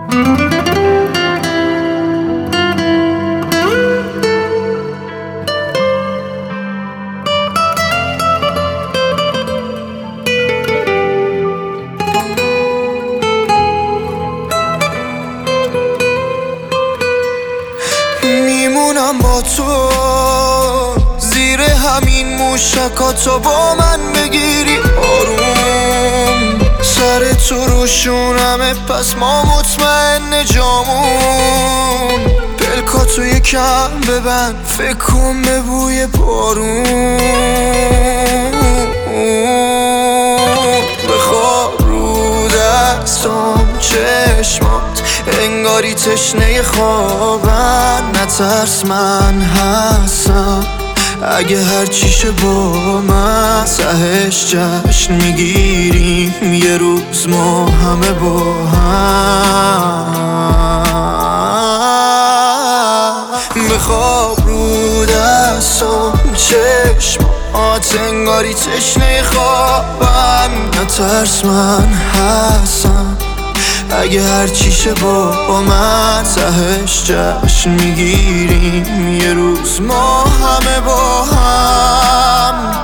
میمونم با تو زیر همین موشکاتو با من بگیری آروم، سر تو روشونمه پس ما مطمئن جامون، پلکاتو یکم ببند فکر کن به بوی بارون، بخواب رو دستم چشمات انگاری تشنه خوابن، نترس من هستم اگه هرچیشه با من، تهش جشن میگیریم یه روز ما همه با هم، بخواب رو دستم چشمات انگاری تشنه خوابن، نترس من هستم اگه هرچیشه با من، تهش جشن میگیریم یه روز ما همه با هم.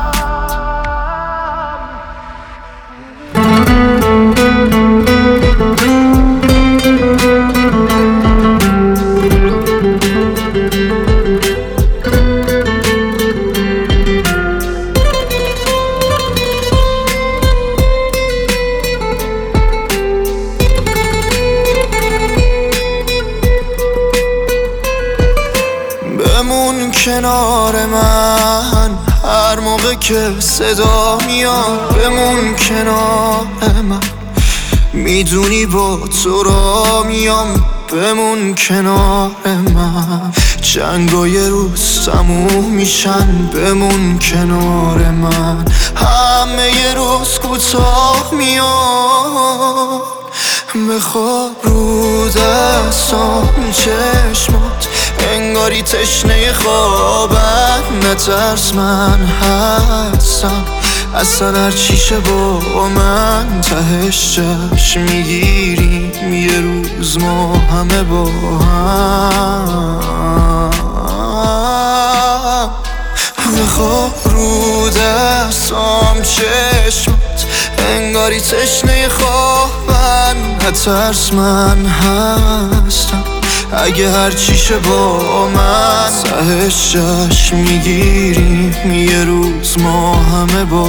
بمون کنار من هر موقع که صدا میاد، بمون کنار من میدونی با تو را میام، بمون کنار من جنگای روز تموم میشن، بمون کنار من همه ی روز کوتاه میاد، بخواب رو دستم چشمات انگاری تشنه خوابن، نترس من هستم اصلا هرچیشه با من، تهش جشن میگیریم یه روز ما همه با هم، بخواب رو دستم چشمات انگاری تشنه خوابن، نترس من هستم اگه هرچیشه با من، تهش جشن میگیریم یه روز ما همه با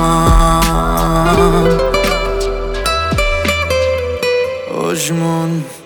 هم. آجمان